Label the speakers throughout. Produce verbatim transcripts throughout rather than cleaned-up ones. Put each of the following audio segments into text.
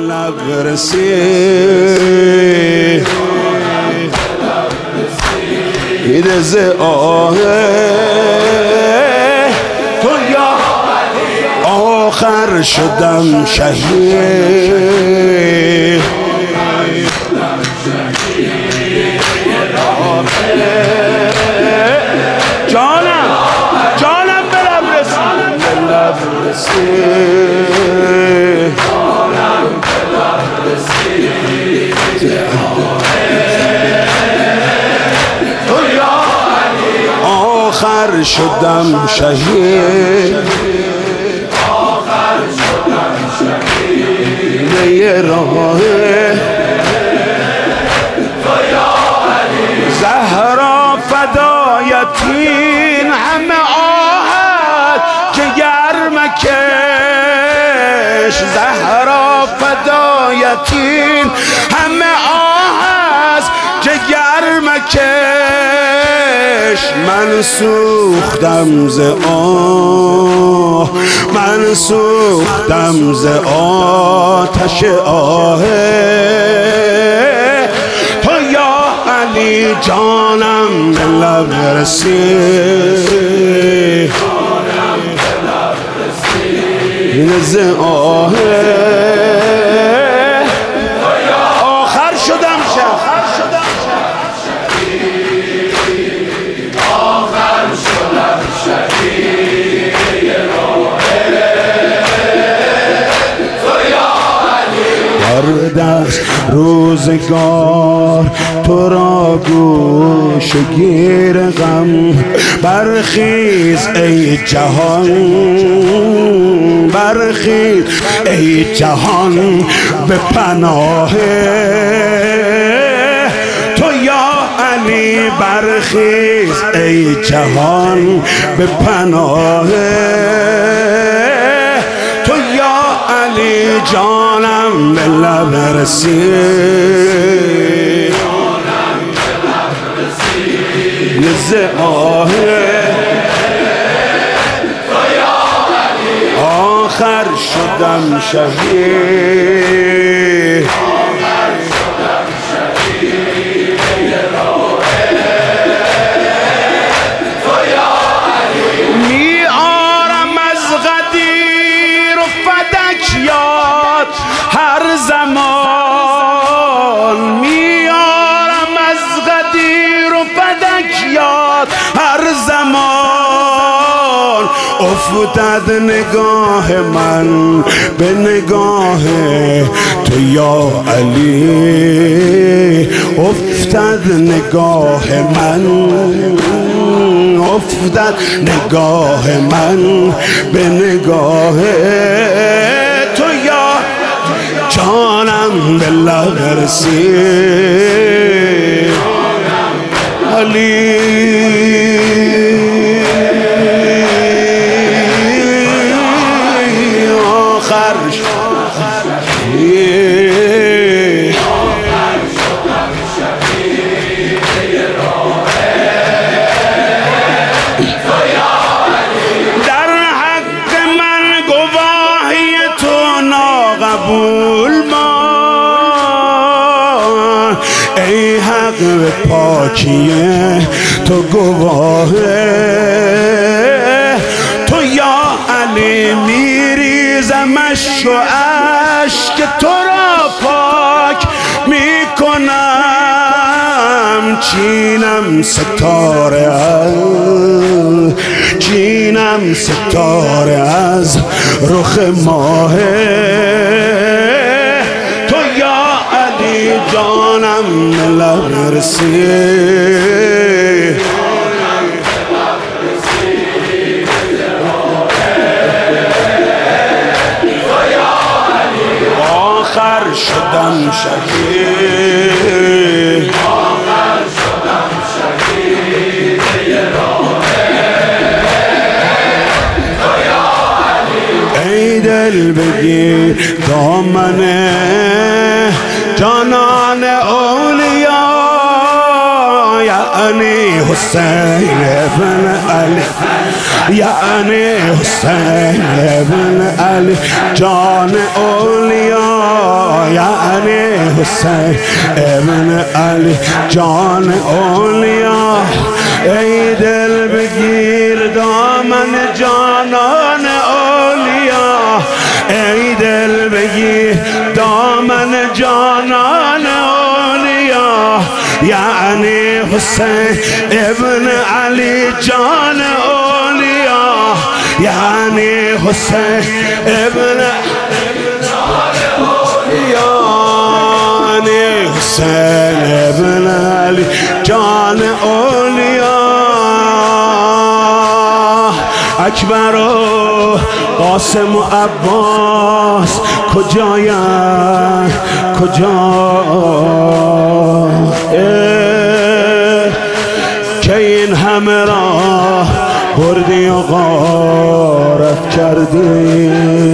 Speaker 1: لب رسید ایده ز آه تو یا آخر شدم شهید جانم جانم به لب رسید به لب رسید آخر شدم شهید آخر شدم شهید یه راه زهرا فدایتین همه آهد جگر مکش زهرا فدایتین همه آهد جگر مکش من سوختم ز آه من سوختم ز آتش آه تو یا علی جانم به لب رسید این ز آه آخر شدم شهید آخر شدم شهید تو یا علی هر دست روزگار تو را گوش گیر غم برخیز ای جهان برخیز ای جهان به پناه تو یا علی برخیز ای جهان به پناه تو یا علی جانم به لب رسید ز آه آخر شدم شهید آخر شدم شهید تو یا علی می آرم از غدیر و فدک یاد هر زمان می آرم از غدیر و فدک یاد هر زمان افتد نگاه من به نگاه تو یا علی افتد نگاه من افتد نگاه من به نگاه تو یا جانم به لب رسید علی ای حق پاکیه تو گواهه تو یا علی میریزم اشک و اشک تو را پاک میکنم چینم ستاره از چینم ستاره از رخ ماه تو یا علی جانم لب رسید آخر شدم شهید آخر شدم شهید ای دل بگیر دامنه جانان اولیا یعنی حسین ابن علی یعنی حسین ابن علی جان اولیا یعنی حسین ابن علی جان اولیا. ای دل بگیر دامن جانان اولیا، ای دل بگیر دامن جانان اولیا. یعنی حسین ابن علی جان اولیا، یعنی حسین ابن یعنی حسین ابن علی جان اولیا. اکبر و قاسم و عباس کجاین کجا که این همه را بردی و غارت کردی.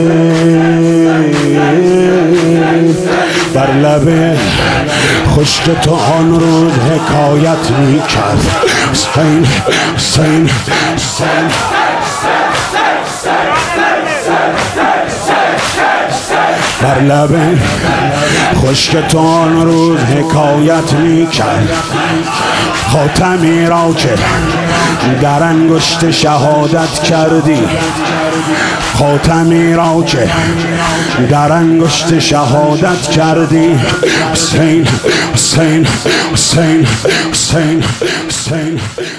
Speaker 1: بر لب خشک تو آن روز حکایت می کرد حسین حسین حسین. بر لب خشک تو آن روز حکایت می کرد خاتمی را که در انگشت شهادت کردی، خاتمی را که در انگشت شهادت کردی. حسین حسین حسین حسین حسین